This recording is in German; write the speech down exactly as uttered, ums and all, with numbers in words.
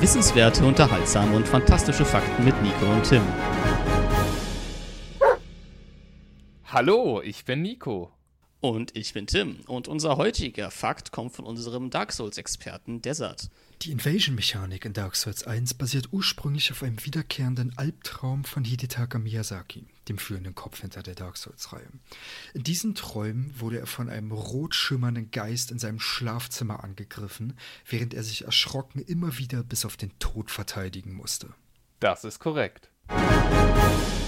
Wissenswerte, unterhaltsame und fantastische Fakten mit Nico und Tim. Hallo, ich bin Nico. Und ich bin Tim. Und unser heutiger Fakt kommt von unserem Dark Souls-Experten Desert. Die Invasion-Mechanik in Dark Souls eins basiert ursprünglich auf einem wiederkehrenden Albtraum von Hidetaka Miyazaki, dem führenden Kopf hinter der Dark Souls-Reihe. In diesen Träumen wurde er von einem rot schimmernden Geist in seinem Schlafzimmer angegriffen, während er sich erschrocken immer wieder bis auf den Tod verteidigen musste. Das ist korrekt.